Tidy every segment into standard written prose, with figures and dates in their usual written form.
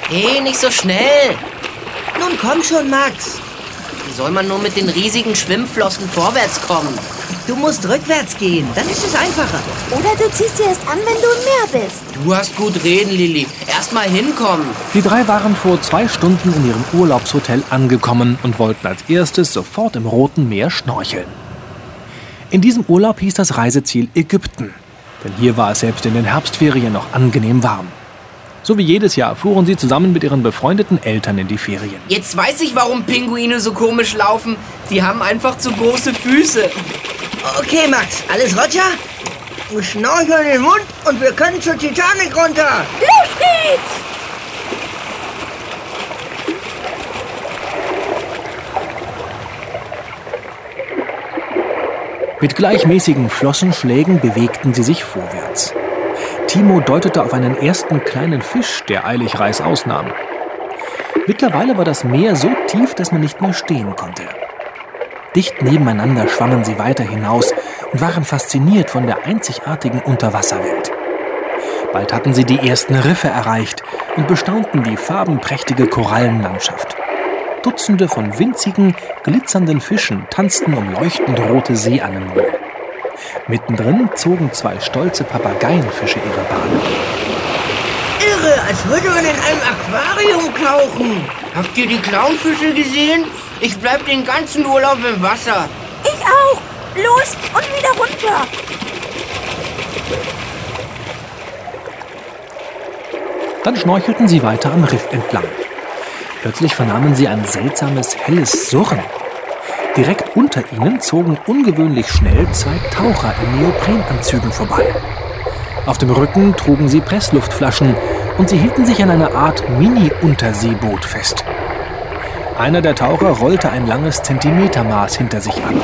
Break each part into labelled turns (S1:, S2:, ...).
S1: Hey, nicht so schnell.
S2: Nun komm schon, Max.
S1: Wie soll man nur mit den riesigen Schwimmflossen vorwärts kommen?
S2: Du musst rückwärts gehen, dann ist es einfacher.
S3: Oder du ziehst sie erst an, wenn du im Meer bist.
S1: Du hast gut reden, Lilli. Erst mal hinkommen.
S4: Die drei waren vor 2 Stunden in ihrem Urlaubshotel angekommen und wollten als erstes sofort im Roten Meer schnorcheln. In diesem Urlaub hieß das Reiseziel Ägypten, denn hier war es selbst in den Herbstferien noch angenehm warm. So wie jedes Jahr fuhren sie zusammen mit ihren befreundeten Eltern in die Ferien.
S1: Jetzt weiß ich, warum Pinguine so komisch laufen. Die haben einfach zu große Füße.
S2: Okay, Max, alles Roger? Schnorchel in den Mund und wir können zur Titanic runter.
S3: Los geht's!
S4: Mit gleichmäßigen Flossenschlägen bewegten sie sich vorwärts. Timo deutete auf einen ersten kleinen Fisch, der eilig reißaus nahm. Mittlerweile war das Meer so tief, dass man nicht mehr stehen konnte. Dicht nebeneinander schwammen sie weiter hinaus und waren fasziniert von der einzigartigen Unterwasserwelt. Bald hatten sie die ersten Riffe erreicht und bestaunten die farbenprächtige Korallenlandschaft. Dutzende von winzigen, glitzernden Fischen tanzten um leuchtend rote Seeanemonen. Mittendrin zogen 2 stolze Papageienfische ihre Bahn.
S2: Irre, als würde man in einem Aquarium tauchen.
S1: Habt ihr die Clownfische gesehen? Ich bleib den ganzen Urlaub im Wasser.
S3: Ich auch. Los und wieder runter.
S4: Dann schnorchelten sie weiter am Riff entlang. Plötzlich vernahmen sie ein seltsames, helles Surren. Direkt unter ihnen zogen ungewöhnlich schnell 2 Taucher in Neoprenanzügen vorbei. Auf dem Rücken trugen sie Pressluftflaschen und sie hielten sich an einer Art Mini-Unterseeboot fest. Einer der Taucher rollte ein langes Zentimetermaß hinter sich ab.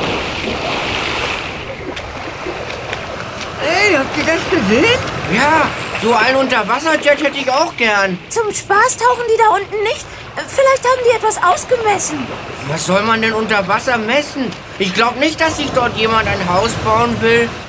S2: Hey, habt ihr das gesehen?
S1: Ja, so ein Unterwasserjet hätte ich auch gern.
S3: Zum Spaß tauchen die da unten nicht? Vielleicht haben die etwas ausgemessen.
S1: Was soll man denn unter Wasser messen? Ich glaube nicht, dass sich dort jemand ein Haus bauen will.